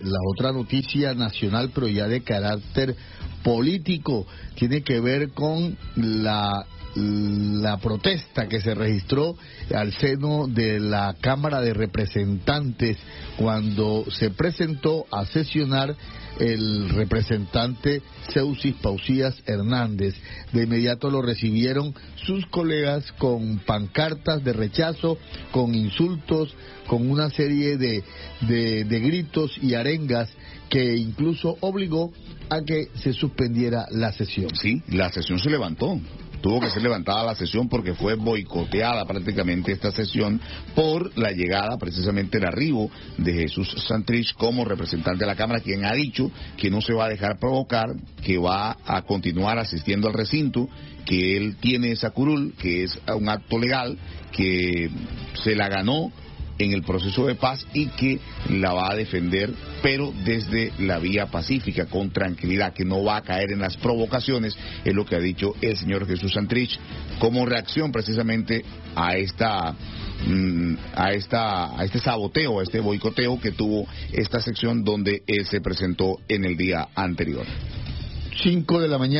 La otra noticia nacional, pero ya de carácter político, tiene que ver con la protesta que se registró al seno de la Cámara de Representantes cuando se presentó a sesionar el representante Seusis Pausías Hernández. De inmediato lo recibieron sus colegas con pancartas de rechazo, con insultos, con una serie de gritos y arengas que incluso obligó a que se suspendiera la sesión. Sí, la sesión se levantó. Tuvo que ser levantada la sesión porque fue boicoteada prácticamente esta sesión por la llegada, precisamente el arribo de Jesús Santrich como representante de la Cámara, quien ha dicho que no se va a dejar provocar, que va a continuar asistiendo al recinto, que él tiene esa curul, que es un acto legal, que se la ganó en el proceso de paz y que la va a defender, pero desde la vía pacífica, con tranquilidad, que no va a caer en las provocaciones, es lo que ha dicho el señor Jesús Santrich, como reacción precisamente a este saboteo, a este boicoteo que tuvo esta sección donde él se presentó en el día anterior. 5 de la mañana.